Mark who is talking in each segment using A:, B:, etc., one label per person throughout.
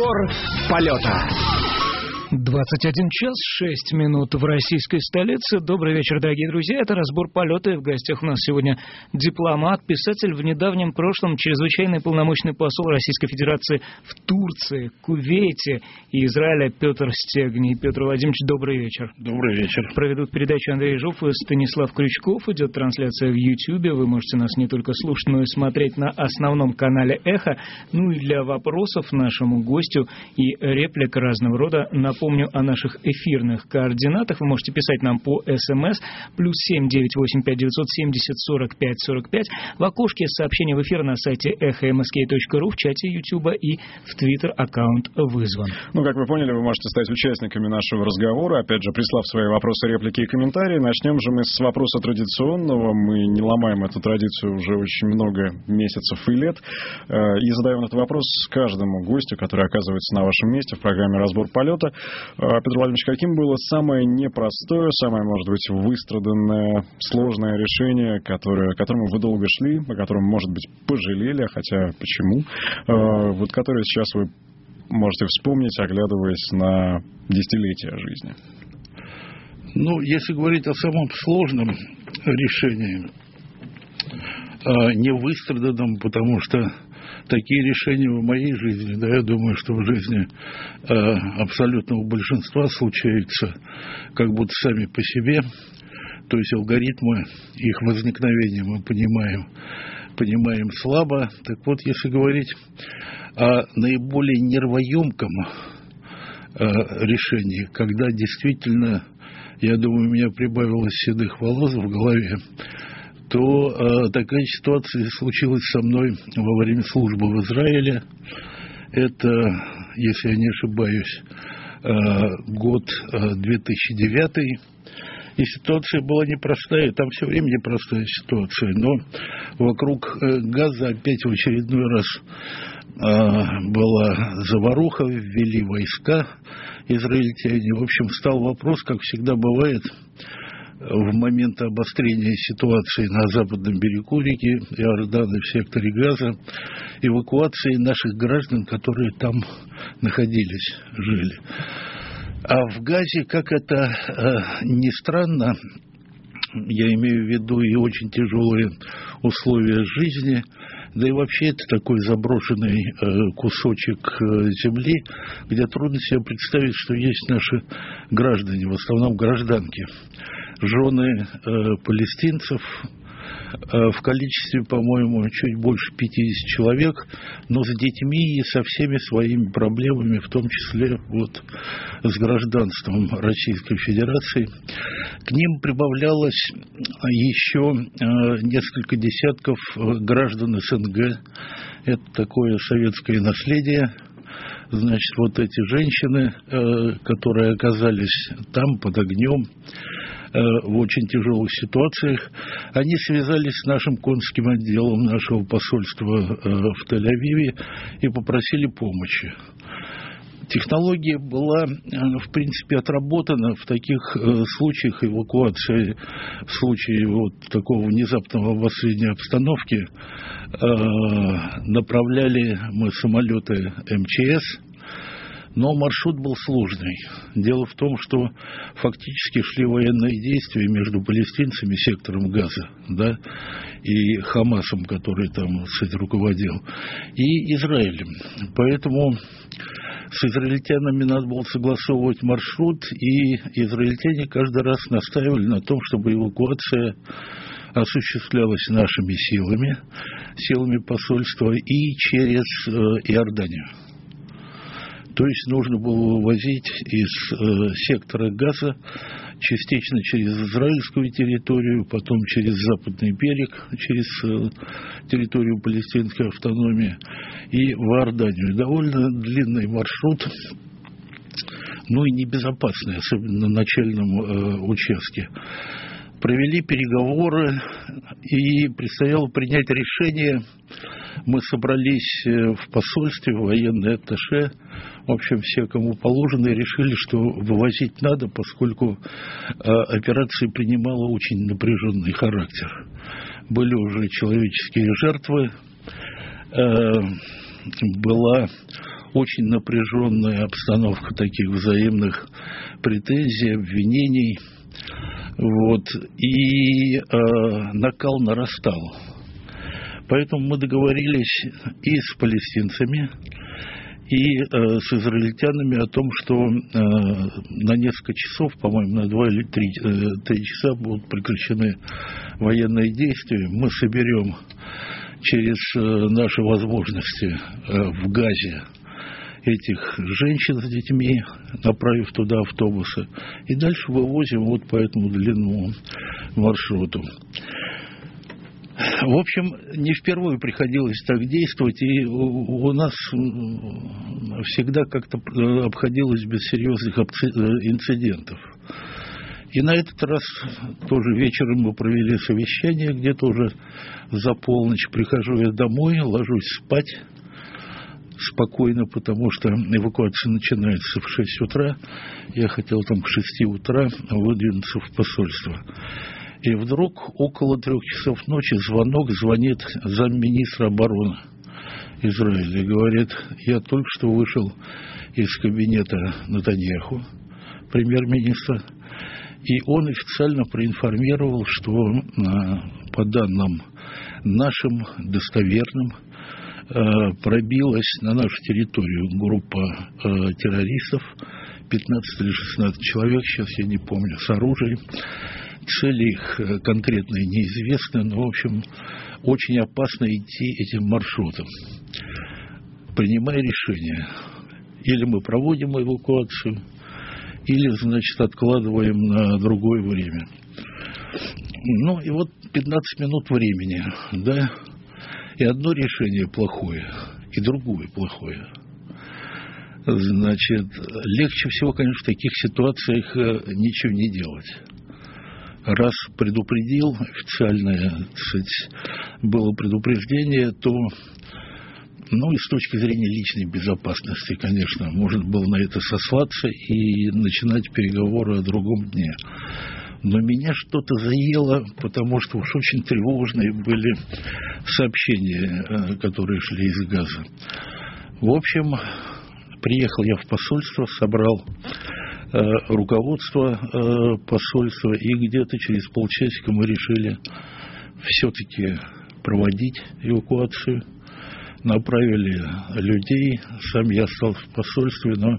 A: Разбор полета.
B: 21 час 6 минут в российской столице. Добрый вечер, дорогие друзья. Это «Разбор полета». И в гостях у нас сегодня дипломат, писатель, в недавнем прошлом чрезвычайный полномочный посол Российской Федерации в Турции, Кувейте и Израиле Петр Стегний. Петр Владимирович, добрый вечер.
C: Добрый вечер.
B: Проведут передачу Андрей Жуф и Станислав Крючков. Идет трансляция в YouTube. Вы можете нас не только слушать, но и смотреть на основном канале «Эхо». Ну и для вопросов нашему гостю и реплик разного рода напомню о наших эфирных координатах. Вы можете писать нам по СМС +7 985 970 45 45 в окошке сообщения в эфир на сайте echo.msk.ru, в чате YouTube и в Twitter аккаунт вызван.
C: Ну, как вы поняли, вы можете стать участниками нашего разговора, опять же, прислав свои вопросы, реплики и комментарии. Начнем же мы с вопроса традиционного. Мы не ломаем эту традицию уже очень много месяцев и лет. И задаем этот вопрос каждому гостю, который оказывается на вашем месте в программе «Разбор полета». Петр Владимирович, каким было самое непростое, самое, может быть, выстраданное, сложное решение, к которому вы долго шли, о котором, может быть, пожалели, хотя почему, вот которое сейчас вы можете вспомнить, оглядываясь на десятилетия жизни?
D: Ну, если говорить о самом сложном решении, не выстраданном, потому что такие решения в моей жизни, да, я думаю, что в жизни абсолютного большинства случаются как будто сами по себе, то есть алгоритмы их возникновения мы понимаем слабо. Так вот, если говорить о наиболее нервоемком решении, когда действительно, я думаю, у меня прибавилось седых волос в голове, то такая ситуация случилась со мной во время службы в Израиле. Это, если я не ошибаюсь, год 2009. И ситуация была непростая, там все время непростая ситуация, но вокруг Газа опять в очередной раз была заваруха, ввели войска израильтяне. В общем, встал вопрос, как всегда бывает, в момент обострения ситуации на западном берегу реки Иордана, в секторе Газа, эвакуации наших граждан, которые там находились, жили. А в Газе, как это ни странно, я имею в виду и очень тяжелые условия жизни, да и вообще это такой заброшенный кусочек земли, где трудно себе представить, что есть наши граждане, в основном гражданки, жены палестинцев, в количестве, по-моему, чуть больше 50 человек, но с детьми и со всеми своими проблемами, в том числе вот с гражданством Российской Федерации. К ним прибавлялось еще несколько десятков граждан СНГ. Это такое советское наследие. Значит, вот эти женщины, которые оказались там под огнем, в очень тяжелых ситуациях, они связались с нашим консульским отделом нашего посольства в Тель-Авиве и попросили помощи. Технология была, в принципе, отработана в таких случаях эвакуации, в случае вот такого внезапного обострения обстановки. Направляли мы самолеты МЧС, но маршрут был сложный. Дело в том, что фактически шли военные действия между палестинцами, сектором Газа, да, и Хамасом, который там, кстати, руководил, и Израилем. Поэтому с израильтянами надо было согласовывать маршрут, и израильтяне каждый раз настаивали на том, чтобы эвакуация осуществлялась нашими силами посольства и через Иорданию. То есть нужно было вывозить из сектора Газа частично через израильскую территорию, потом через западный берег, через территорию палестинской автономии и в Иорданию. Довольно длинный маршрут, ну и небезопасный, особенно на начальном участке. Провели переговоры, и предстояло принять решение. Мы собрались в посольстве, в военной атташе, в общем, все, кому положено, и решили, что вывозить надо, поскольку операция принимала очень напряженный характер. Были уже человеческие жертвы, была очень напряженная обстановка таких взаимных претензий, обвинений. Вот. И накал нарастал. Поэтому мы договорились и с палестинцами, и с израильтянами о том, что на несколько часов, по-моему, на 2 или 3 часа будут прекращены военные действия. Мы соберем через наши возможности в Газе этих женщин с детьми, направив туда автобусы, и дальше вывозим вот по этому длинному маршруту. В общем, не впервые приходилось так действовать, и у нас всегда как-то обходилось без серьезных инцидентов. И на этот раз тоже вечером мы провели совещание, где-то уже за полночь. Прихожу я домой, ложусь спать спокойно, потому что эвакуация начинается в 6 утра. Я хотел там к 6 утра выдвинуться в посольство. И вдруг около 3 часов ночи звонит замминистра обороны Израиля и говорит: я только что вышел из кабинета Нетаньяху, премьер-министра, и он официально проинформировал, что по данным нашим достоверным пробилась на нашу территорию группа террористов, 15 или 16 человек, сейчас я не помню, с оружием. Цели их конкретные неизвестны, но, в общем, очень опасно идти этим маршрутом. Принимая решение, или мы проводим эвакуацию, или, значит, откладываем на другое время. Ну, и вот 15 минут времени, да, и одно решение плохое, и другое плохое. Значит, легче всего, конечно, в таких ситуациях ничего не делать. Раз предупредил, официальное, так сказать, было предупреждение, то, ну, и с точки зрения личной безопасности, конечно, можно было на это сослаться и начинать переговоры о другом дне. Но меня что-то заело, потому что уж очень тревожные были сообщения, которые шли из Газа. В общем, приехал я в посольство, собрал руководство посольства, и где-то через полчасика мы решили все-таки проводить эвакуацию. Направили людей, сам я остался в посольстве, но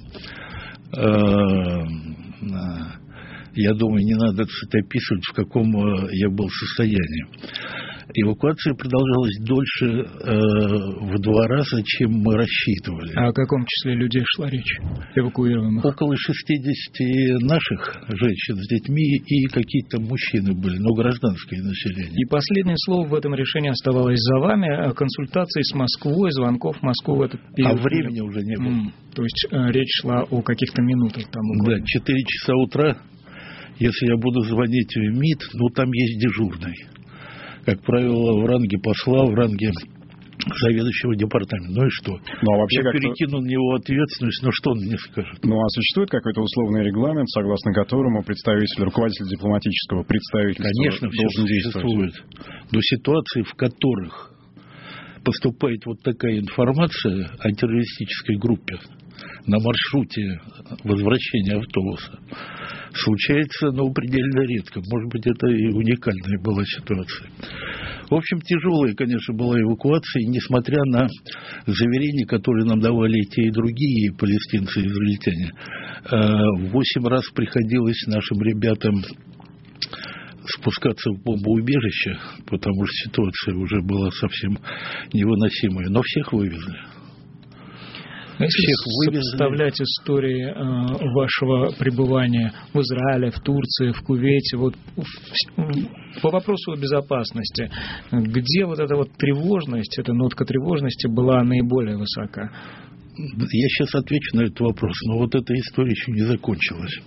D: я думаю, не надо описывать, в каком я был состоянии. Эвакуация продолжалась дольше в 2 раза, чем мы рассчитывали.
B: А о каком числе людей шла речь, эвакуированных?
D: Около 60 наших женщин с детьми и какие-то мужчины были, но гражданское население.
B: И последнее слово в этом решении оставалось за вами. О консультации с Москвой, звонков в Москву в этот период.
D: А времени уже не было.
B: То есть речь шла о каких-то минутах там буквально.
D: Да, 4 часа утра, если я буду звонить в МИД, ну там есть дежурный. Как правило, в ранге посла, в ранге заведующего департамента. Ну и что?
C: Ну, а вообще
D: я перекину на него ответственность, но что он мне скажет?
C: Ну, а существует какой-то условный регламент, согласно которому руководитель дипломатического представительства
D: Конечно, все существует. Но ситуации, в которых поступает вот такая информация о террористической группе на маршруте возвращения автобуса, случается, но предельно редко. Может быть, это и уникальная была ситуация. В общем, тяжелая, конечно, была эвакуация, и несмотря на заверения, которые нам давали и те, и другие палестинцы и израильтяне, 8 раз приходилось нашим ребятам спускаться в бомбоубежище, потому что ситуация уже была совсем невыносимая. Но всех вывезли.
B: Если сопоставлять истории вашего пребывания в Израиле, в Турции, в Кувейте, вот по вопросу о безопасности, где вот эта вот тревожность, эта нотка тревожности была наиболее высока?
D: Я сейчас отвечу на этот вопрос, но вот эта история еще не закончилась.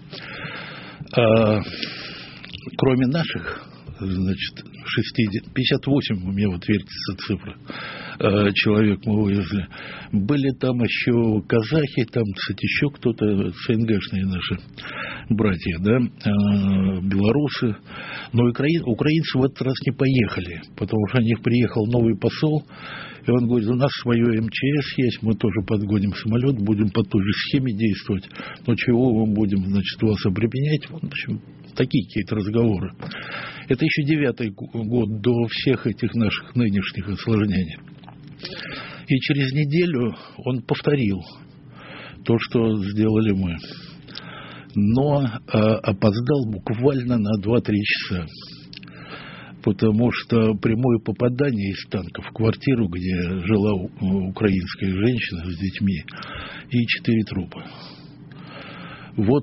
D: Кроме наших, значит, 58, у меня вот вертится цифра, человек мы вывезли. Были там еще казахи, там, кстати, еще кто-то, СНГшные наши братья, да, белорусы. Но украинцы в этот раз не поехали, потому что у них приехал новый посол, и он говорит, у нас свое МЧС есть, мы тоже подгоним самолет, будем по той же схеме действовать. Но чего мы будем, значит, вас обременять? В общем, такие какие-то разговоры. Это еще 9-й год до всех этих наших нынешних осложнений. И через неделю он повторил то, что сделали мы. Но опоздал буквально на 2-3 часа. Потому что прямое попадание из танка в квартиру, где жила украинская женщина с детьми, и 4 трупа. Вот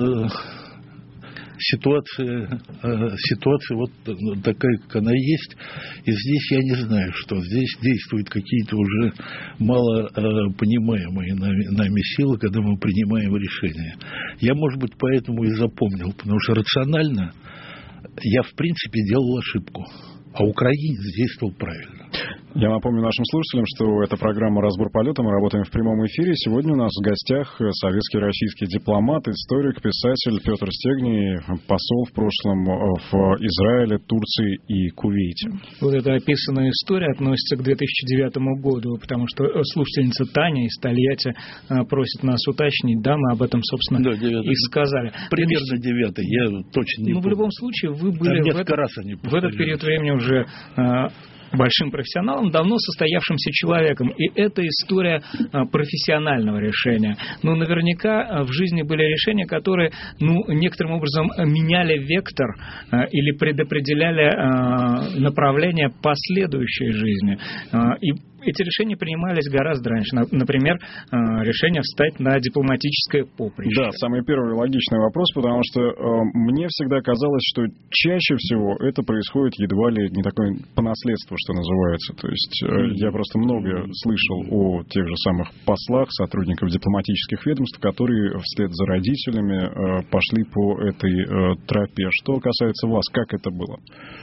D: ситуация вот такая, как она есть. И здесь я не знаю, что. Здесь действуют какие-то уже мало понимаемые нами силы, когда мы принимаем решения. Я, может быть, поэтому и запомнил, потому что рационально я, в принципе, делал ошибку, а украинец действовал правильно.
C: Я напомню нашим слушателям, что это программа «Разбор полета». Мы работаем в прямом эфире. Сегодня у нас в гостях советский российский дипломат, историк, писатель Петр Стегний, посол в прошлом в Израиле, Турции и Кувейте.
B: Вот эта описанная история относится к 2009 году, потому что слушательница Таня из Тольятти просит нас уточнить. Да, мы об этом, собственно, да, и сказали.
D: Примерно 9-й, я точно не помню.
B: В любом случае, вы были в этот период времени уже большим профессионалом, давно состоявшимся человеком. И это история профессионального решения. Но наверняка в жизни были решения, которые, некоторым образом меняли вектор или предопределяли направление последующей жизни. И эти решения принимались гораздо раньше. Например, решение встать на дипломатическое поприще.
C: Да, самый первый логичный вопрос, потому что мне всегда казалось, что чаще всего это происходит едва ли не такое по наследству, что называется. То есть я просто много слышал о тех же самых послах, сотрудников дипломатических ведомств, которые вслед за родителями пошли по этой тропе. Что касается вас, как это было?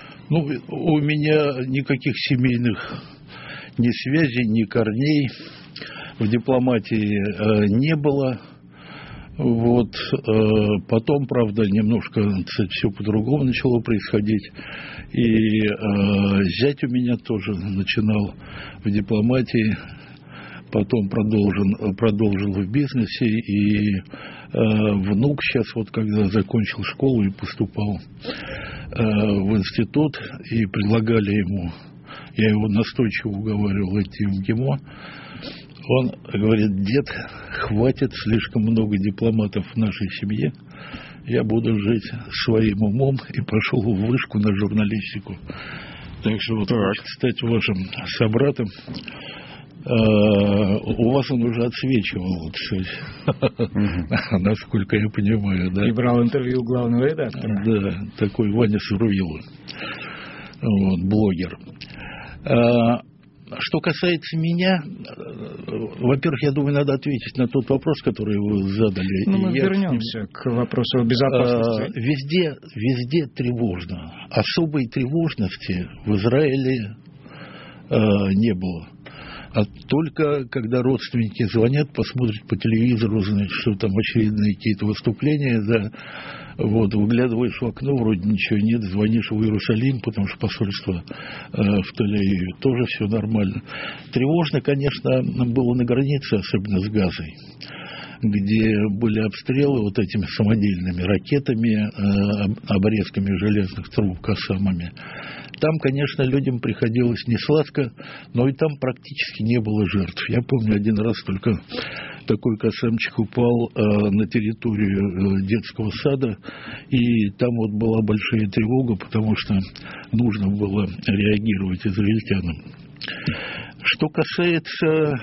D: У меня никаких семейных ни связей, ни корней в дипломатии не было. Вот. Потом, правда, немножко все по-другому начало происходить. И зять у меня тоже начинал в дипломатии, потом продолжил в бизнесе. И внук сейчас, вот когда закончил школу и поступал в институт, и предлагали ему, я его настойчиво уговаривал идти в ГИМО, он говорит: дед, хватит слишком много дипломатов в нашей семье, я буду жить своим умом, и пошел в вышку на журналистику. Так что вот, кстати, вашим собратом, у вас он уже отсвечивал, насколько я понимаю, да.
B: И брал интервью у главного редактора.
D: Да, такой Ваня Суровилов, блогер. Что касается меня, во-первых, я думаю, надо ответить на тот вопрос, который вы задали.
B: Мы вернемся к вопросу безопасности.
D: Везде тревожно. Особой тревожности в Израиле не было. А только когда родственники звонят, посмотрят по телевизору, значит, что там очередные какие-то выступления, да, вот, выглядываешь в окно, вроде ничего нет, звонишь в Иерусалим, потому что посольство в Тель-Авиве, тоже все нормально. Тревожно, конечно, было на границе, особенно с Газой, где были обстрелы вот этими самодельными ракетами, обрезками железных труб, кассамами. Там, конечно, людям приходилось несладко, но и там практически не было жертв. Я помню, один раз только такой кассамчик упал на территорию детского сада, и там вот была большая тревога, потому что нужно было реагировать израильтянам. Что касается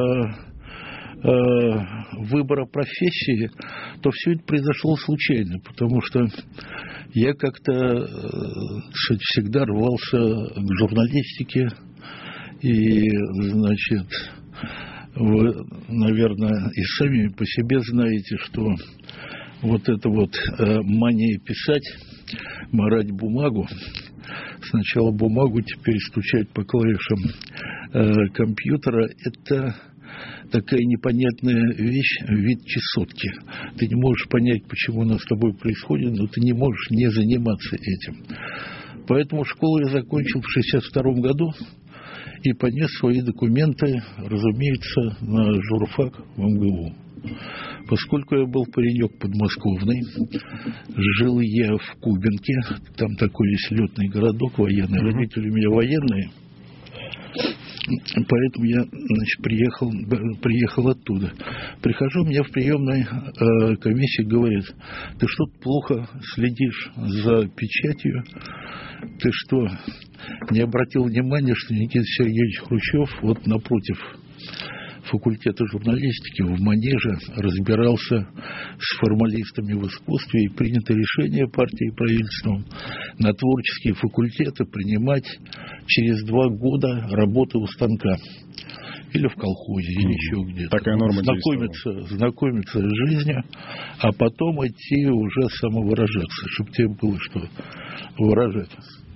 D: выбора профессии, то все это произошло случайно, потому что я как-то всегда рвался к журналистике, и, значит, вы, наверное, и сами по себе знаете, что вот эта вот мания писать, марать бумагу, сначала бумагу, теперь стучать по клавишам компьютера, это такая непонятная вещь, вид чесотки. Ты не можешь понять, почему оно с тобой происходит, но ты не можешь не заниматься этим. Поэтому школу я закончил в 1962 году и понес свои документы, разумеется, на журфак в МГУ. Поскольку я был паренек подмосковный, жил я в Кубинке, там такой есть летный городок военный, родители у меня военные, поэтому я, приехал оттуда. Прихожу, мне в приемной комиссии говорят: ты что-то плохо следишь за печатью, ты что, не обратил внимания, что Никита Сергеевич Хрущев вот напротив факультета журналистики в Манеже разбирался с формалистами в искусстве, и принято решение партией и правительством на творческие факультеты принимать через 2 года работы у станка. Или в колхозе, или еще где-то.
C: Такая норма
D: знакомиться с жизнью, а потом идти уже самовыражаться, чтобы тебе было что выражать.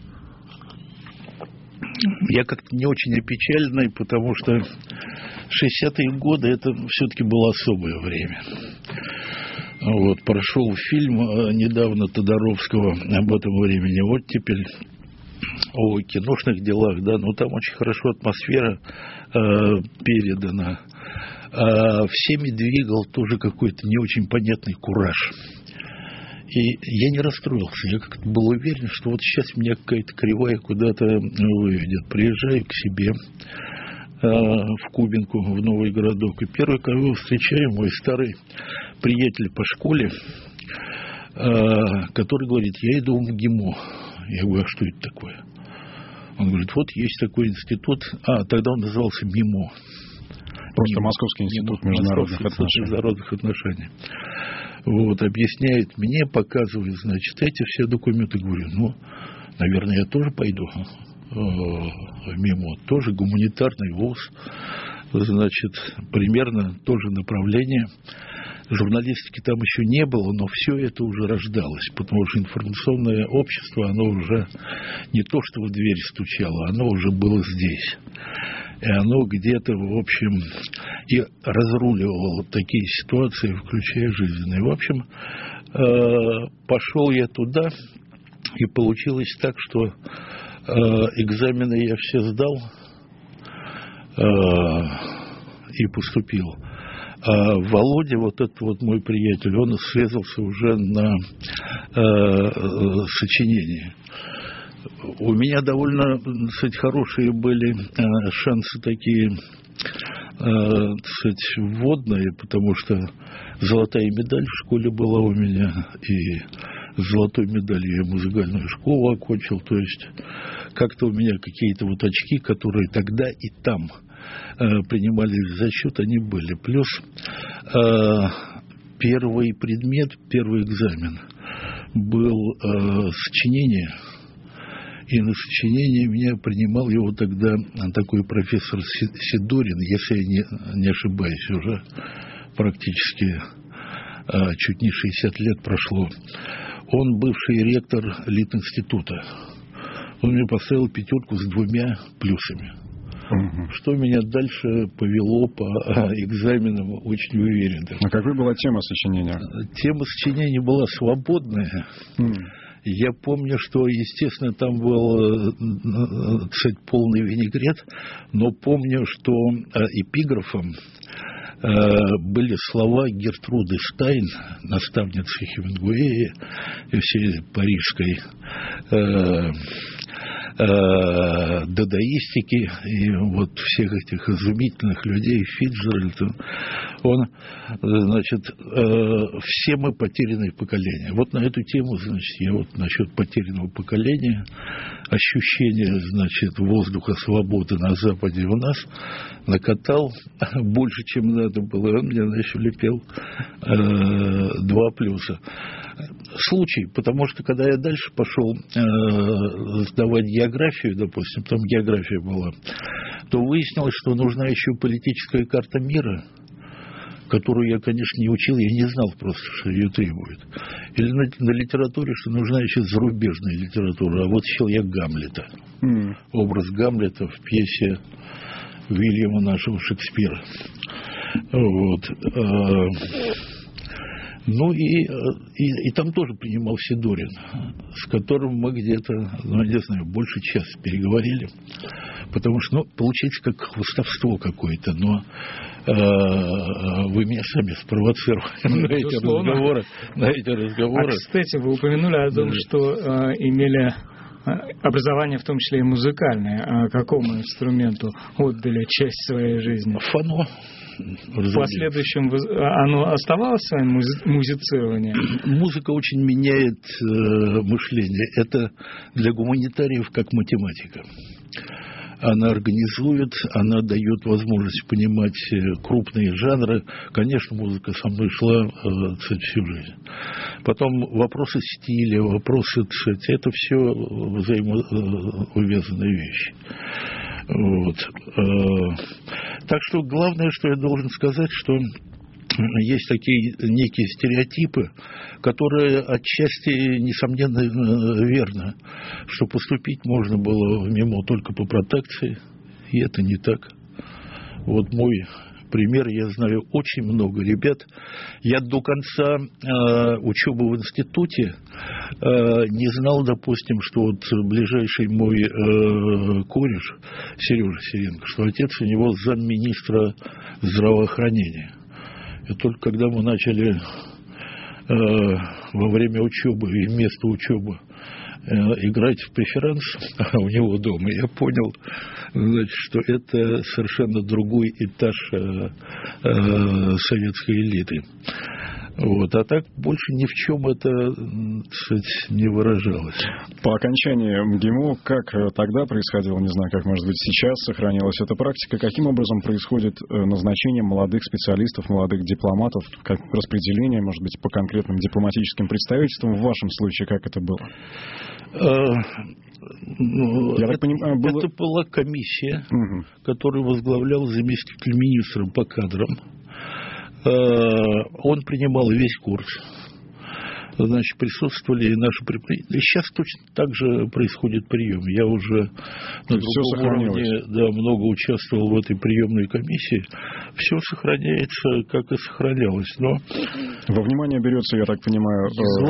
D: Я как-то не очень опечаленный, потому что 60-е годы это все-таки было особое время. Вот, прошел фильм недавно Тодоровского об этом времени «Оттепель», о киношных делах, да, но там очень хорошо атмосфера передана. Всеми двигал тоже какой-то не очень понятный кураж. И я не расстроился, я как-то был уверен, что вот сейчас меня какая-то кривая куда-то выведет. Приезжаю к себе в Кубинку, в новый городок, и первый, кого встречаю, мой старый приятель по школе, который говорит: я иду в МГИМО. Я говорю: а что это такое? Он говорит: вот есть такой институт, тогда он назывался МИМО.
C: Просто Московский институт
D: международных отношений. Вот, объясняет мне, показывает, значит, эти все документы. Говорю: ну, наверное, я тоже пойду в МИМО, тоже гуманитарный вуз, значит, примерно то же направление. Журналистики там еще не было, но все это уже рождалось, потому что информационное общество, оно уже не то, что в дверь стучало, оно уже было здесь. И оно где-то, в общем, и разруливало такие ситуации, включая жизненные. В общем, пошел я туда, и получилось так, что экзамены я все сдал и поступил. А Володя, вот этот вот мой приятель, он срезался уже на сочинение. У меня довольно, кстати, хорошие были шансы такие, кстати, вводные, потому что золотая медаль в школе была у меня, и с золотой медалью я музыкальную школу окончил, то есть как-то у меня какие-то вот очки, которые тогда и там принимались в зачет, они были. Плюс первый предмет, первый экзамен был сочинение. И на сочинение меня принимал его тогда такой профессор Сидорин, если я не ошибаюсь, уже практически чуть не 60 лет прошло. Он бывший ректор Литинститута. Он мне поставил 5 с 2 плюсами. Что меня дальше повело по экзаменам, очень уверен.
C: А какой была тема сочинения?
D: Тема сочинения была свободная. Я помню, что, естественно, там был, кстати, полный винегрет, но помню, что эпиграфом были слова Гертруды Штайн, наставницы Хемингуэя и всей парижской дадаистики и вот всех этих изумительных людей, Фицджеральда. Он, значит, все мы потерянное поколение. Вот на эту тему, значит, я вот насчет потерянного поколения, ощущение, значит, воздуха свободы на Западе у нас накатал больше, чем надо было. Он мне, значит, влепил 2 плюса. Случай, потому что когда я дальше пошел сдавать географию, допустим, там география была, то выяснилось, что нужна еще политическая карта мира, которую я, конечно, не учил, я не знал просто, что ее требует. Или на литературе, что нужна еще зарубежная литература. А вот читал я Гамлета. Образ Гамлета в пьесе Вильяма нашего Шекспира. Вот. Ну и там тоже принимал Сидорин, с которым мы где-то, ну, не знаю, больше часа переговорили, потому что, ну, получается как хвастовство какое-то, но вы меня сами спровоцировали на эти разговоры.
B: А, кстати, вы упомянули о том, что имели образование, в том числе и музыкальное. А какому инструменту отдали часть своей жизни?
D: Фано.
B: В последующем оно оставалось своим музицированием?
D: Музыка очень меняет мышление. Это для гуманитариев как математика. Она организует, она дает возможность понимать крупные жанры. Конечно, музыка со мной шла всю жизнь. Потом вопросы стиля, вопросы, это все взаимоувязанные вещи. Вот. Так что главное, что я должен сказать, что есть такие некие стереотипы, которые отчасти, несомненно, верны, что поступить можно было в МИМО только по протекции, и это не так. Вот мой пример, я знаю очень много ребят. Я до конца учебы в институте не знал, допустим, что вот ближайший мой кореш Сережа Сиренко, что отец у него замминистра здравоохранения. И только когда мы начали во время учебы и вместо учебы играть в преферанс у него дома, я понял, значит, что это совершенно другой этаж советской элиты. Вот. А так больше ни в чем это, так сказать, не выражалось.
C: По окончании МГИМО, как тогда происходило, не знаю, как, может быть, сейчас сохранилась эта практика, каким образом происходит назначение молодых специалистов, молодых дипломатов, как распределение, может быть, по конкретным дипломатическим представительствам? В вашем случае как это было?
D: Это была комиссия, которую возглавлял заместитель министра по кадрам. Он принимал весь курс. Значит, присутствовали и наши преподаватели. Сейчас точно так же происходит прием. Я уже на другом уровне много участвовал в этой приемной комиссии. Все сохраняется, как и сохранялось. Но
C: во внимание берется, я так понимаю,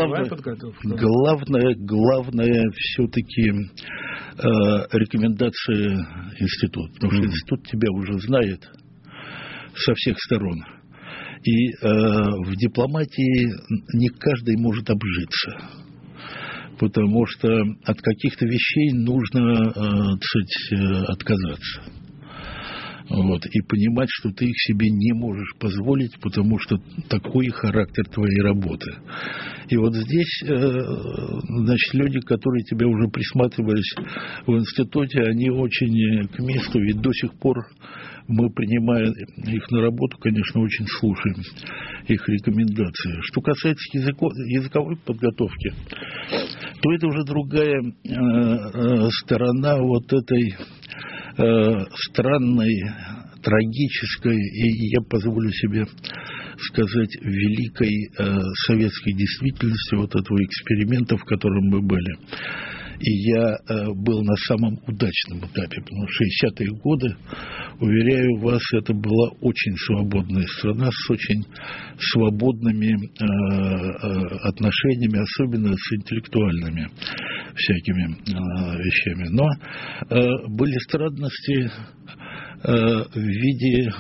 D: главное все-таки рекомендации института. Потому что институт тебя уже знает со всех сторон. И в дипломатии не каждый может обжиться, потому что от каких-то вещей нужно, так сказать, отказаться. Вот, и понимать, что ты их себе не можешь позволить, потому что такой характер твоей работы. И вот здесь, значит, люди, которые тебя уже присматривались в институте, они очень к месту, ведь до сих пор мы, принимая их на работу, конечно, очень слушаем их рекомендации. Что касается языковой подготовки, то это уже другая сторона вот этой странной, трагической и, я позволю себе сказать, великой советской действительности, вот этого эксперимента, в котором мы были. И я был на самом удачном этапе, потому что 60-е годы, уверяю вас, это была очень свободная страна с очень свободными отношениями, особенно с интеллектуальными всякими вещами. Но были странности в виде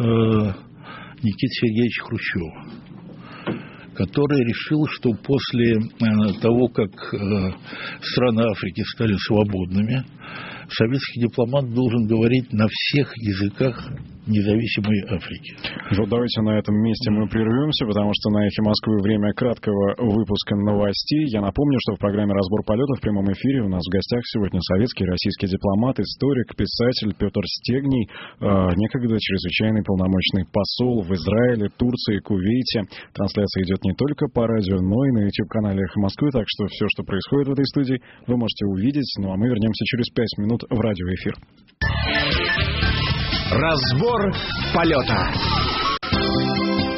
D: Никиты Сергеевича Хрущева, который решил, что после того, как страны Африки стали свободными, советский дипломат должен говорить на всех языках независимой Африки.
C: Вот давайте на этом месте мы прервемся, потому что на «Эхе Москвы» время краткого выпуска новостей. Я напомню, что в программе «Разбор полетов» в прямом эфире у нас в гостях сегодня советский и российский дипломат, историк, писатель Петр Стегний, некогда чрезвычайный полномочный посол в Израиле, Турции, Кувейте. Трансляция идет не только по радио, но и на YouTube-канале «Эхо Москвы», так что все, что происходит в этой студии, вы можете увидеть. Ну а мы вернемся через 5 минут в радиоэфир.
A: Разбор полета.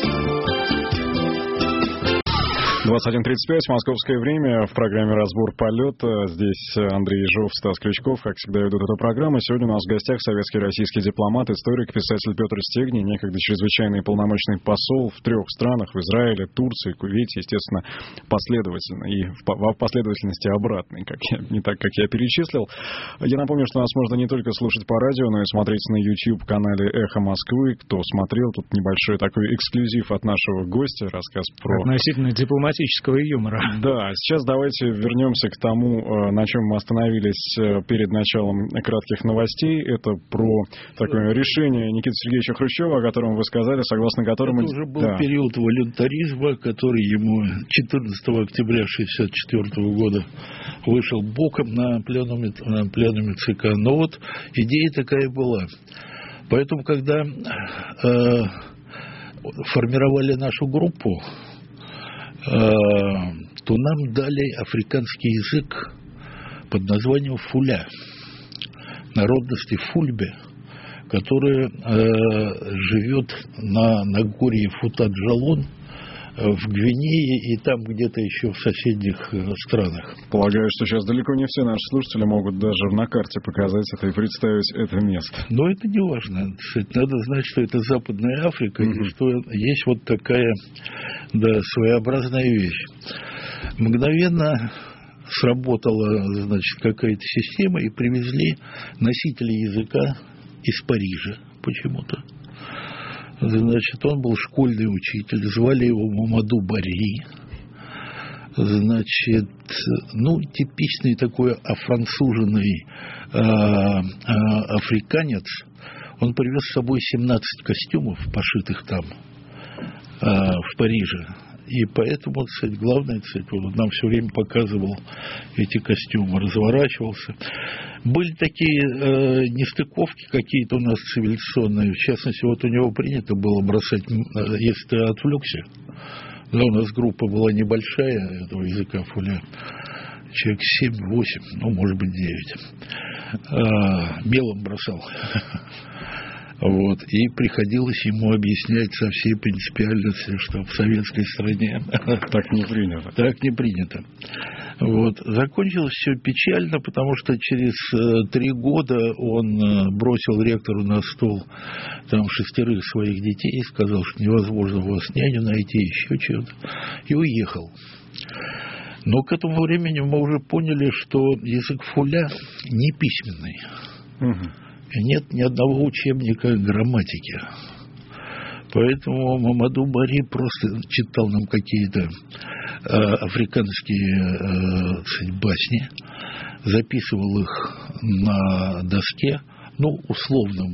C: 21:35, московское время, в программе «Разбор полета». Здесь Андрей Ежов, Стас Крючков, как всегда, ведут эту программу. Сегодня у нас в гостях советский российский дипломат, историк, писатель Петр Стегний, некогда чрезвычайный полномочный посол в 3 странах, в Израиле, Турции, Кувейте, естественно, последовательно. И в последовательности обратной, не так, как я перечислил. Я напомню, что нас можно не только слушать по радио, но и смотреть на YouTube-канале «Эхо Москвы». Кто смотрел, тут небольшой такой эксклюзив от нашего гостя, рассказ про...
B: Относительно дипломатического юмора.
C: Да, сейчас давайте вернемся к тому, на чем мы остановились перед началом кратких новостей. Это про такое решение Никиты Сергеевича Хрущева, о котором вы сказали, согласно которому...
D: Это уже был период волюнтаризма, который ему 14 октября 1964 года вышел боком на пленуме ЦК. Но вот идея такая была. Поэтому, когда формировали нашу группу, то нам дали африканский язык под названием фуля, народности фульбе, которая живет на Нагорье Футат-Джалон в Гвинее и там где-то еще в соседних странах.
C: Полагаю, что сейчас далеко не все наши слушатели могут даже на карте показать это и представить это место.
D: Но это не важно. Надо знать, что это Западная Африка, и что есть вот такая, своеобразная вещь. Мгновенно сработала, какая-то система, и привезли носителя языка из Парижа почему-то. Он был школьный учитель, звали его Мамаду Бари. Типичный такой офранцуженный африканец. Он привез с собой 17 костюмов, пошитых там, в Париже. И поэтому, главное, он нам все время показывал эти костюмы, разворачивался. Были такие нестыковки какие-то у нас цивилизационные. В частности, вот у него принято было бросать, если ты отвлекся. Да, у нас группа была небольшая, этого языка фуля. Человек 7-8, может быть 9. Мелом бросал. И приходилось ему объяснять со всей принципиальностью, что в советской стране
C: так не принято.
D: Так не принято. Закончилось все печально, потому что через 3 года он бросил ректору на стол 6 своих детей, сказал, что невозможно у вас няню найти, еще чего-то, и уехал. Но к этому времени мы уже поняли, что язык фуля не письменный. Нет ни одного учебника грамматики. Поэтому Мамаду Бари просто читал нам какие-то африканские басни, записывал их на доске, условным,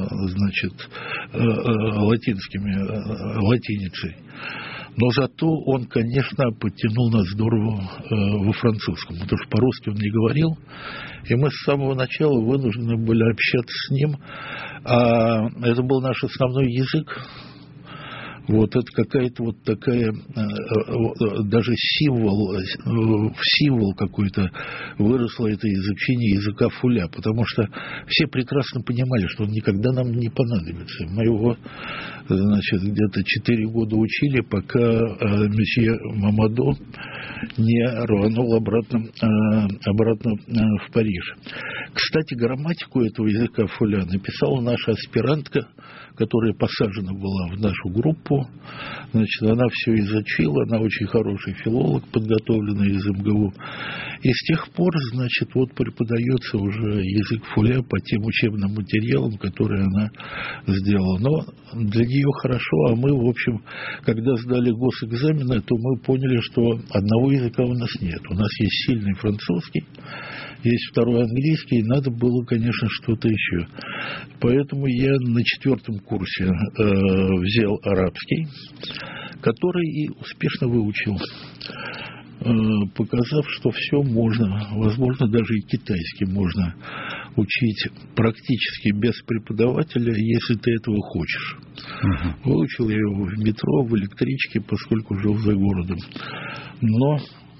D: латиницей. Но зато он, конечно, подтянул нас здорово во французском, потому что по-русски он не говорил, и мы с самого начала вынуждены были общаться с ним, а это был наш основной язык. Это какая-то такая, даже символ какой-то выросло это изучение языка фуля, потому что все прекрасно понимали, что он никогда нам не понадобится. Мы его, где-то 4 года учили, пока месье Мамаду не рванул обратно в Париж. Кстати, грамматику этого языка фуля написала наша аспирантка, которая посажена была в нашу группу. Она все изучила, она очень хороший филолог, подготовленный из МГУ. И с тех пор, преподается уже язык фуля по тем учебным материалам, которые она сделала. Но для нее хорошо, а мы, в общем, когда сдали госэкзамены, то мы поняли, что одного языка у нас нет. У нас есть сильный французский, есть второй английский, и надо было, конечно, что-то еще. Поэтому я на 4 курсе взял арабский, который и успешно выучил, показав, что все можно, возможно, даже и китайский можно учить практически без преподавателя, если ты этого хочешь. Выучил я его в метро, в электричке, поскольку жил за городом. Но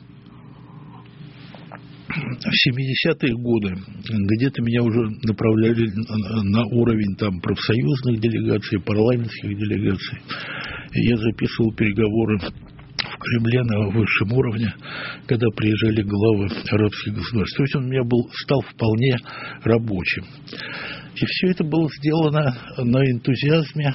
D: в 70-е годы где-то меня уже направляли на уровень профсоюзных делегаций, парламентских делегаций. И я записывал переговоры в Кремле на высшем уровне, когда приезжали главы арабских государств. То есть он у меня стал вполне рабочим. И все это было сделано на энтузиазме,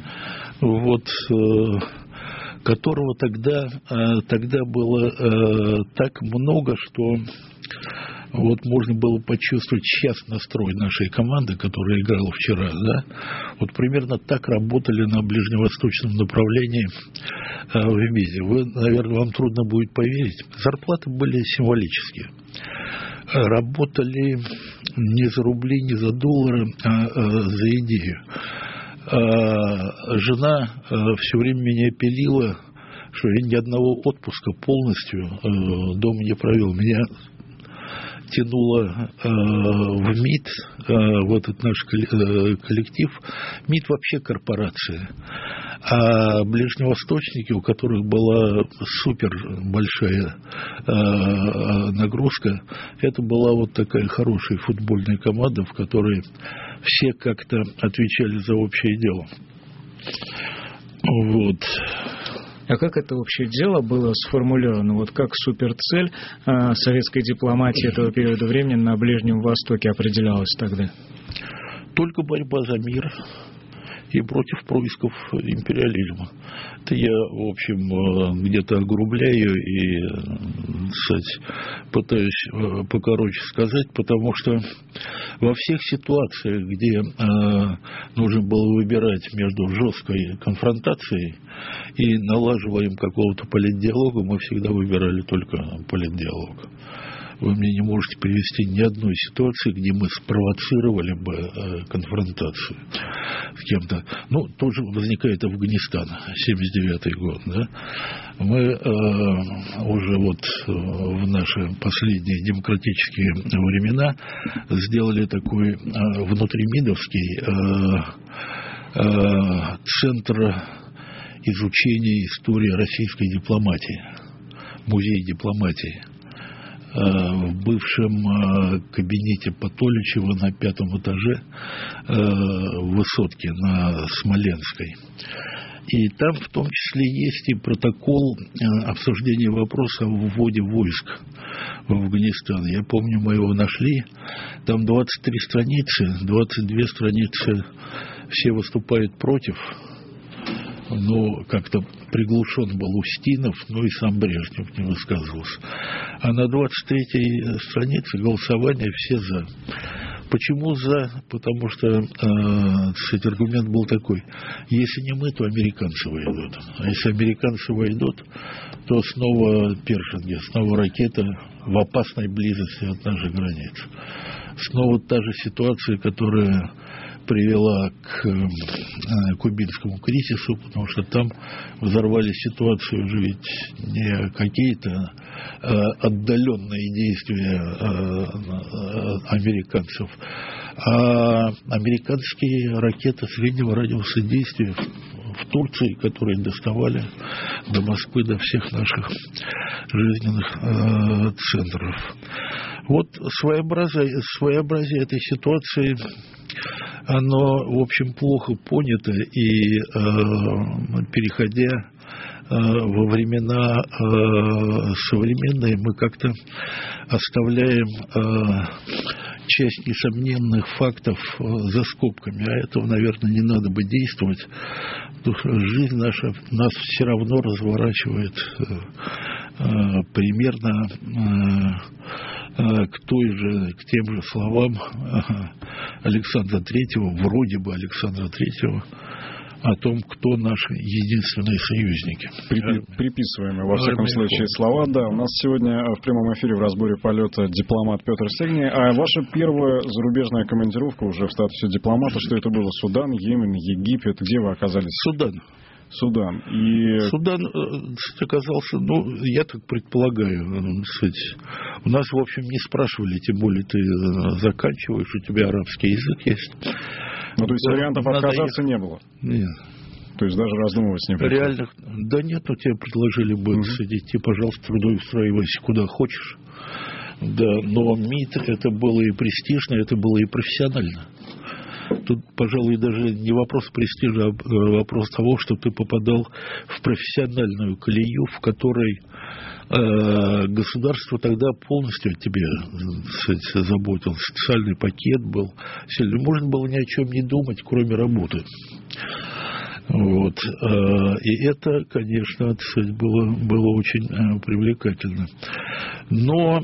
D: которого тогда было так много, что можно было почувствовать сейчас настрой нашей команды, которая играла вчера, да? Примерно так работали на ближневосточном направлении вместе. Вам трудно будет поверить, зарплаты были символические. Работали не за рубли, не за доллары, а за идею. Жена все время меня пилила, что я ни одного отпуска полностью дома не провел. Меня тянуло в МИД, в этот наш коллектив. МИД вообще корпорация. А ближневосточники, у которых была супер большая нагрузка, это была такая хорошая футбольная команда, в которой все как-то отвечали за общее дело.
B: А как это общее дело было сформулировано? Как суперцель советской дипломатии этого периода времени на Ближнем Востоке определялась тогда?
D: Только борьба за мир и против происков империализма. Это я, в общем, где-то огрубляю и, пытаюсь покороче сказать, потому что во всех ситуациях, где нужно было выбирать между жесткой конфронтацией и налаживанием какого-то политдиалога, мы всегда выбирали только политдиалог. Вы мне не можете привести ни одной ситуации, где мы спровоцировали бы конфронтацию с кем-то. Тоже возникает Афганистан, 79-й год. Да? Мы уже в наши последние демократические времена сделали такой внутримидовский центр изучения истории российской дипломатии, музей дипломатии. В бывшем кабинете Патоличева на 5-м этаже высотки на Смоленской. И там в том числе есть и протокол обсуждения вопроса о вводе войск в Афганистан. Я помню, мы его нашли. Там 23 страницы, 22 страницы все выступают против. Как-то приглушен был Устинов, и сам Брежнев не высказывался. А на 23-й странице голосования все «за». Почему «за»? Потому что, аргумент был такой: если не мы, то американцы войдут. А если американцы войдут, то снова Першинги, снова ракета в опасной близости от наших границ. Снова та же ситуация, которая привела к кубинскому кризису, потому что там взорвали ситуацию уже ведь не какие-то отдаленные действия американцев, а американские ракеты среднего радиуса действия в Турции, которые доставали до Москвы, до всех наших жизненных центров. Своеобразие этой ситуации, оно, в общем, плохо понято, и переходя во времена современные, мы как-то оставляем часть несомненных фактов за скобками, а этого, наверное, не надо бы действовать, потому что жизнь наша нас все равно разворачивает примерно к тем же словам Александра Третьего, вроде бы Александра Третьего, о том, кто наши единственные союзники.
C: Приписываемые, во всяком случае, слова. Да, у нас сегодня в прямом эфире в разборе полета дипломат Петр Сегний. А ваша первая зарубежная командировка уже в статусе дипломата, что это было? Судан, Йемен, Египет? Где вы оказались? Судан. Судан
D: оказался, я так предполагаю, у нас, в общем, не спрашивали, тем более ты заканчиваешь, у тебя арабский язык есть.
C: То есть вариантов отказаться не было?
D: Нет.
C: То есть даже раздумывать не пришлось?
D: Реальных? Да нет, тебе предложили бы идти, пожалуйста, трудоустраивайся куда хочешь. Да, но МИД это было и престижно, это было и профессионально. тут, пожалуй, даже не вопрос престижа, а вопрос того, что ты попадал в профессиональную колею, в которой государство тогда полностью о тебе, кстати, заботилось. Социальный пакет был. Можно было ни о чем не думать, кроме работы. Вот. И это, конечно, было очень привлекательно. Но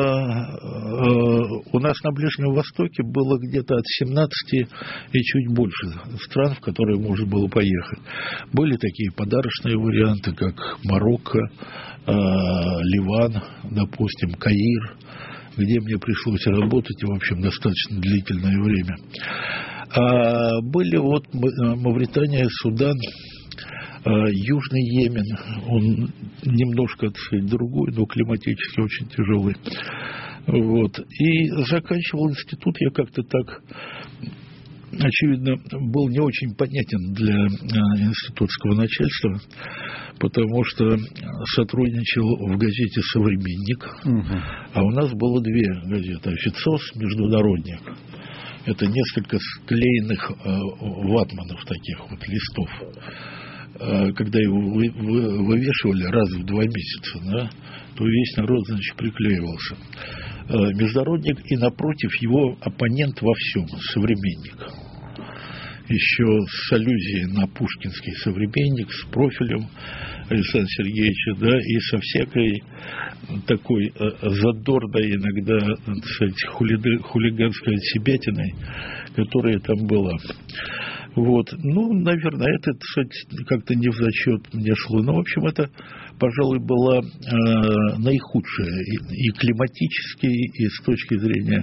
D: у нас на Ближнем Востоке было где-то от 17 и чуть больше стран, в которые можно было поехать. Были такие подарочные варианты, как Марокко, Ливан, допустим, Каир, где мне пришлось работать, и, в общем, достаточно длительное время. А были вот Мавритания, Судан, Южный Йемен, он немножко, так сказать, другой, но климатически очень тяжелый. Вот. И заканчивал институт я как-то так, очевидно, был не очень понятен для институтского начальства, потому что сотрудничал в газете «Современник», а у нас было две газеты: «Официоз», «Международник». Это несколько склеенных ватманов, таких вот листов. Когда его вывешивали раз в 2 месяца, да, то весь народ, значит, приклеивался. «Международник» и напротив его оппонент во всем — «Современник». Еще с аллюзией на пушкинский «Современник», с профилем Александра Сергеевича, да, и со всякой такой задорной, иногда, так сказать, хулиганской отсебятиной, которая там была. Вот. Ну, наверное, это, кстати, как-то не в зачет мне шло. Но, в общем, это, пожалуй, была наихудшая и климатически, и с точки зрения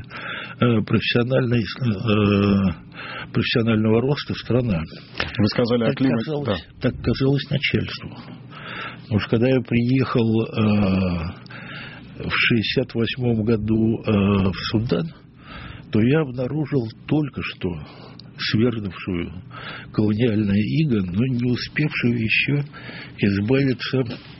D: профессионального роста страна.
C: Вы сказали о климате.
D: Так казалось начальству. Потому что когда я приехал в 1968 году в Судан, то я обнаружил только что свергнувшую колониальное иго, но не успевшую еще избавиться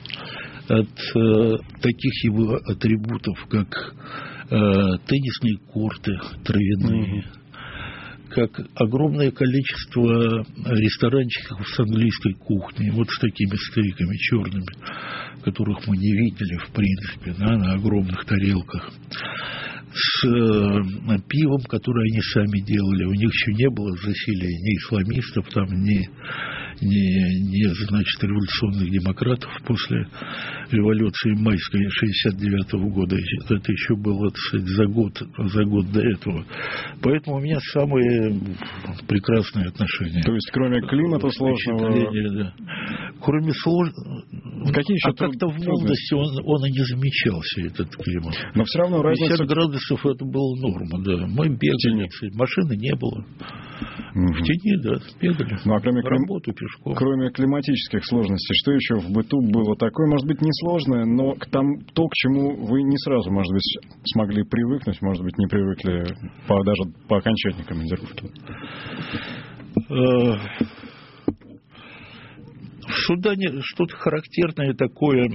D: от таких его атрибутов, как теннисные корты травяные, как огромное количество ресторанчиков с английской кухней, вот с такими стейками черными, которых мы не видели, в принципе, да, на огромных тарелках, с пивом, которое они сами делали. У них еще не было засилия ни исламистов, там, ни значит, революционных демократов после революции майской 1969 года. Это еще было, так сказать, за год до этого. Поэтому у меня самые прекрасные отношения.
C: То есть, кроме климата сложного...
D: Да. Кроме сложного...
C: Какие еще
D: как-то в молодости он и не замечался, этот климат.
C: Но все равно
D: 50 градусов это была норма, да. Мы бегали, машины не было. В тени, да, бегали.
C: Ну, а кроме
D: работу пешком.
C: Кроме климатических сложностей, что еще в быту было такое, может быть, несложное, но то, к чему вы не сразу, может быть, смогли привыкнуть, может быть, не привыкли даже по окончании командировки?
D: В Судане что-то характерное такое,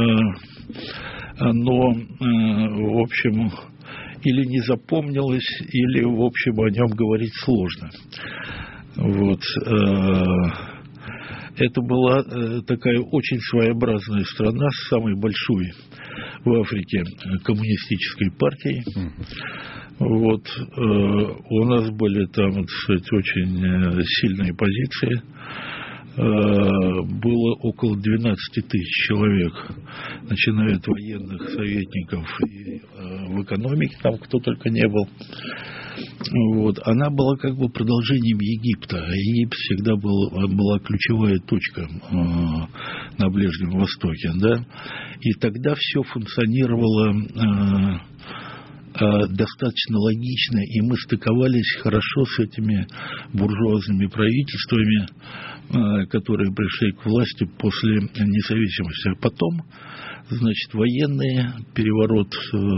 D: оно, в общем, или не запомнилось, или, в общем, о нем говорить сложно. Вот. Это была такая очень своеобразная страна с самой большой в Африке коммунистической партией. Вот. У нас были там, так сказать, очень сильные позиции. Было около 12 тысяч человек, начиная от военных, советников и в экономике, там кто только не был. Вот. Она была как бы продолжением Египта, а Египет всегда была ключевая точка на Ближнем Востоке. Да? И тогда все функционировало достаточно логично, и мы стыковались хорошо с этими буржуазными правительствами, которые пришли к власти после независимости. А потом, значит, военный переворот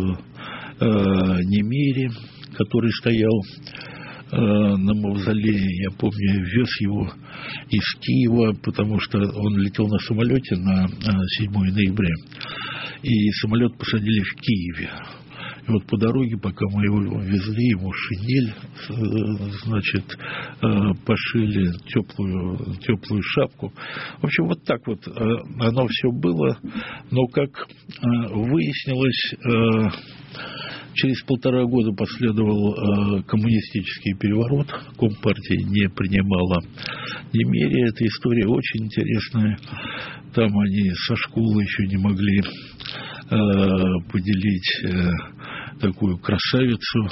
D: Немири, который стоял на мавзолее, я помню, я вез его из Киева, потому что он летел на самолете на 7 ноября, и самолет посадили в Киеве. И вот по дороге, пока мы его везли, ему шинель, значит, пошили, теплую шапку. В общем, вот так вот оно все было. Но, как выяснилось, через 1,5 года последовал коммунистический переворот. Компартия не принимала ни меры. Эта история очень интересная. Там они со школы еще не могли поделить такую красавицу,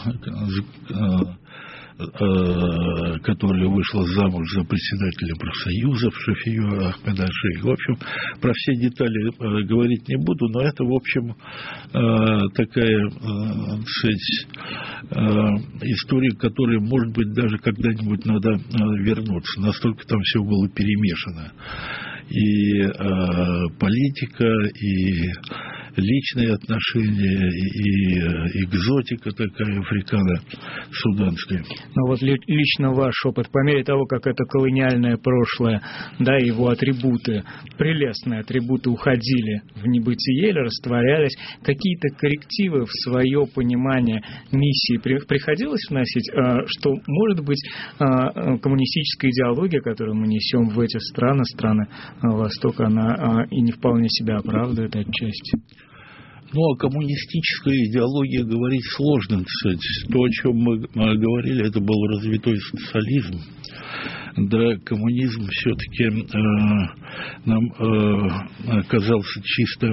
D: которая вышла замуж за председателя профсоюзов Шафию Ахмедаши. В общем, про все детали говорить не буду, но это, в общем, такая, так сказать, история, к которой, может быть, даже когда-нибудь надо вернуться. Настолько там все было перемешано. И политика, и личные отношения, и экзотика такая африкано-суданская.
B: Но вот лично ваш опыт, по мере того, как это колониальное прошлое, да, его атрибуты, прелестные атрибуты уходили в небытие или растворялись, какие-то коррективы в свое понимание миссии приходилось вносить, что, может быть, коммунистическая идеология, которую мы несем в эти страны Востока, она и не вполне себя оправдывает отчасти?
D: Ну, о коммунистической идеологии говорить сложно, кстати. То, о чем мы говорили, это был развитой социализм. Да, коммунизм все-таки нам казался чисто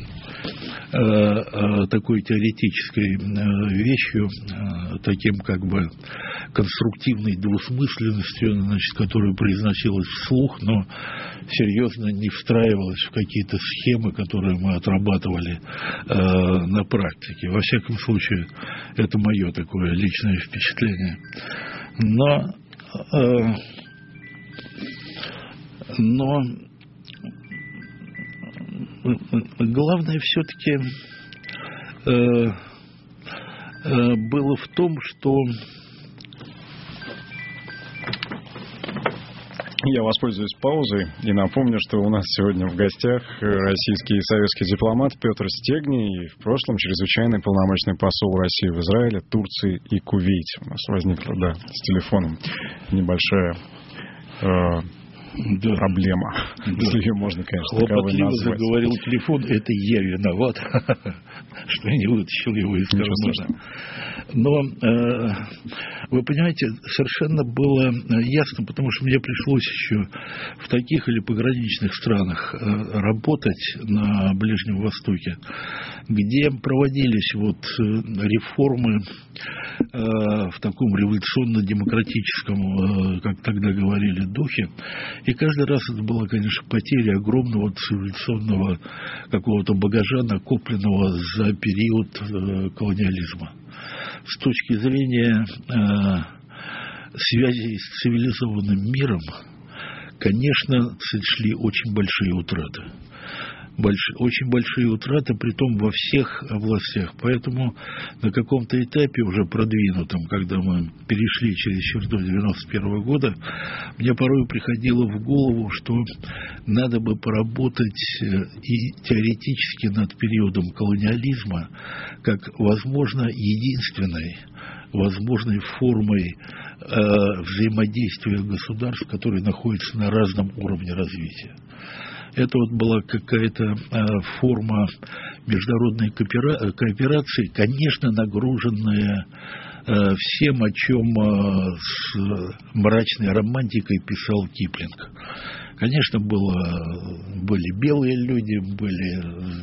D: такой теоретической вещью, таким как бы конструктивной двусмысленностью, значит, которая произносилась вслух, но серьезно не встраивалась в какие-то схемы, которые мы отрабатывали на практике. Во всяком случае, это мое такое личное впечатление. Но главное все-таки было в том, что...
C: Я воспользуюсь паузой и напомню, что у нас сегодня в гостях российский и советский дипломат Петр Стегний и в прошлом чрезвычайный полномочный посол России в Израиле, Турции и Кувейте. У нас возникла, с телефоном небольшая проблема. Если ее можно, конечно, таковой
D: назвать.
C: Хлопотливо
D: заговорил телефон, это я виноват, что не вытащил его из кармана. Но, вы понимаете, совершенно было ясно, потому что мне пришлось еще в таких или пограничных странах работать на Ближнем Востоке, где проводились реформы в таком революционно-демократическом, как тогда говорили, духе. И каждый раз это была, конечно, потеря огромного цивилизационного какого-то багажа, накопленного за период колониализма. С точки зрения связи с цивилизованным миром, конечно, шли очень большие утраты. Очень большие утраты, притом во всех областях. Поэтому на каком-то этапе уже продвинутом, когда мы перешли через черту 91 года, мне порой приходило в голову, что надо бы поработать и теоретически над периодом колониализма как, возможно, единственной возможной формой взаимодействия государств, которые находятся на разном уровне развития. Это была какая-то форма международной кооперации, конечно, нагруженная всем, о чем с мрачной романтикой писал Киплинг. Конечно, были белые люди, были,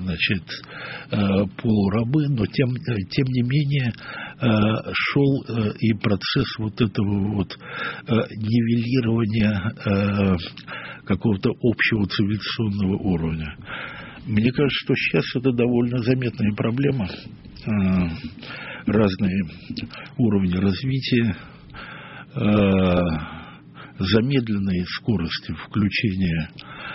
D: полурабы, но тем не менее шел и процесс этого нивелирования какого-то общего цивилизационного уровня. Мне кажется, что сейчас это довольно заметная проблема. Разные уровни развития, замедленные скорости включения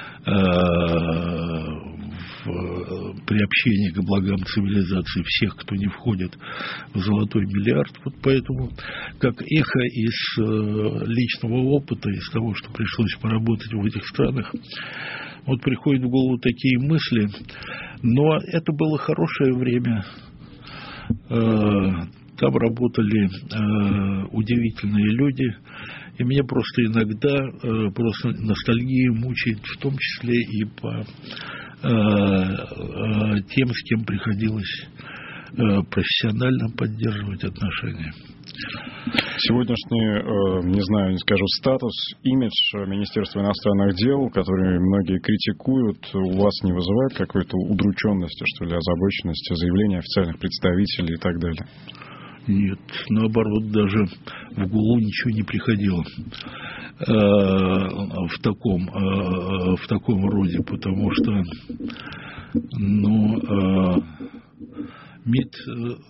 D: в приобщение к благам цивилизации всех, кто не входит в золотой миллиард. Поэтому, как эхо из личного опыта, из того, что пришлось поработать в этих странах, приходят в голову такие мысли. Но это было хорошее время. Там работали удивительные люди, и меня просто иногда просто ностальгия мучает, в том числе и по тем, с кем приходилось профессионально поддерживать отношения.
C: Сегодняшний, не знаю, не скажу, статус, имидж Министерства иностранных дел, который многие критикуют, у вас не вызывает какой-то удрученности, что ли, озабоченности, заявления официальных представителей и так далее?
D: Нет, наоборот, даже в голову ничего не приходило в таком роде, потому что, МИД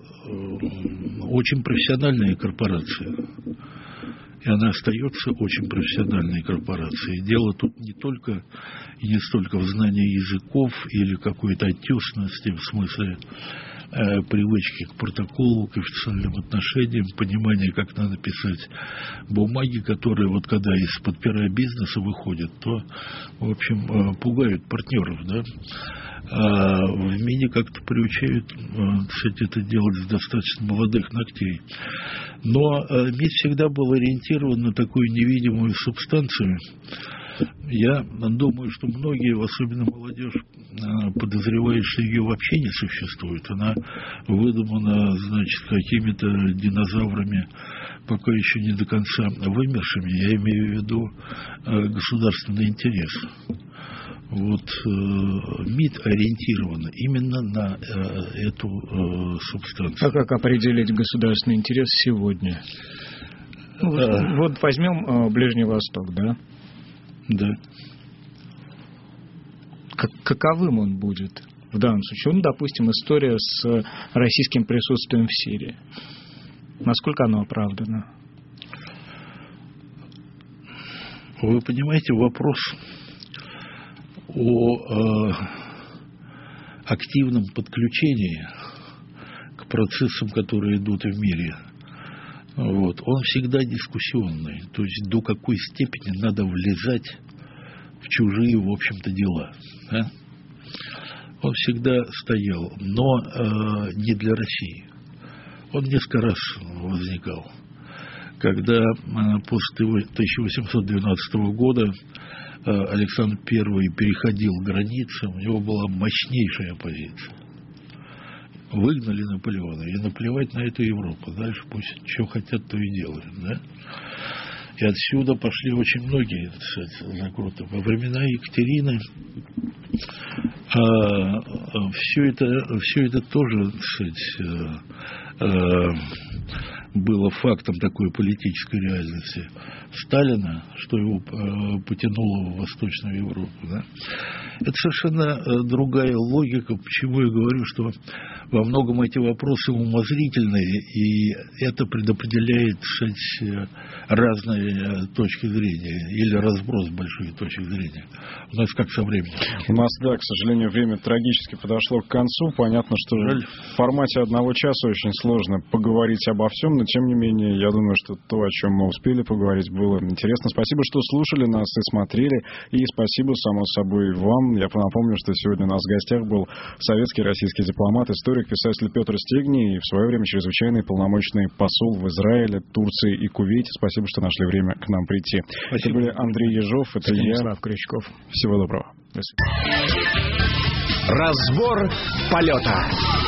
D: очень профессиональная корпорация, и она остается очень профессиональной корпорацией. Дело тут не только и не столько в знании языков или какой-то оттесности, в смысле привычки к протоколу, к официальным отношениям, понимание, как надо писать бумаги, которые вот когда из-под пера бизнеса выходят, то, в общем, пугают партнеров, да. А в МИДе как-то приучают, кстати, это делать с достаточно молодых ногтей. Но МИД всегда был ориентирован на такую невидимую субстанцию. Я думаю, что многие, особенно молодежь, подозревают, что ее вообще не существует. Она выдумана, значит, какими-то динозаврами, пока еще не до конца вымершими. Я имею в виду государственный интерес. Вот МИД ориентирован именно на эту субстанцию.
B: А как определить государственный интерес сегодня? Вот возьмем Ближний Восток, да?
D: Да.
B: Каковым он будет в данном случае? Допустим, история с российским присутствием в Сирии. Насколько оно оправдано?
D: Вы понимаете, вопрос о активном подключении к процессам, которые идут в мире, вот, он всегда дискуссионный. То есть до какой степени надо влезать в чужие, в общем-то, дела. Да? Он всегда стоял, но не для России. Он несколько раз возникал. Когда после 1812 года Александр I переходил границы, у него была мощнейшая оппозиция. Выгнали Наполеона, и наплевать на эту Европу. Дальше пусть что хотят, то и делают. Да? И отсюда пошли очень многие, так сказать, закруты. Во времена Екатерины все это тоже, так сказать, было фактом такой политической реальности Сталина, что его потянуло в Восточную Европу. Да? Это совершенно другая логика, почему я говорю, что во многом эти вопросы умозрительные, и это предопределяет, кстати, разные точки зрения, или разброс больших точек зрения. У нас как со временем.
C: У нас, да, к сожалению, время трагически подошло к концу. Понятно, что в формате одного часа очень сложно поговорить обо всем, но тем не менее, я думаю, что то, о чем мы успели поговорить, было интересно. Спасибо, что слушали нас и смотрели, и спасибо, само собой, вам. Я напомню, что сегодня у нас в гостях был советский российский дипломат, историк, писатель Петр Стегний и в свое время чрезвычайный полномочный посол в Израиле, Турции и Кувейте. Спасибо, что нашли время к нам прийти. Спасибо. Это были Андрей Ежов, это
B: Станислав Крючков.
C: Всего доброго.
B: До свидания.
A: Разбор полета.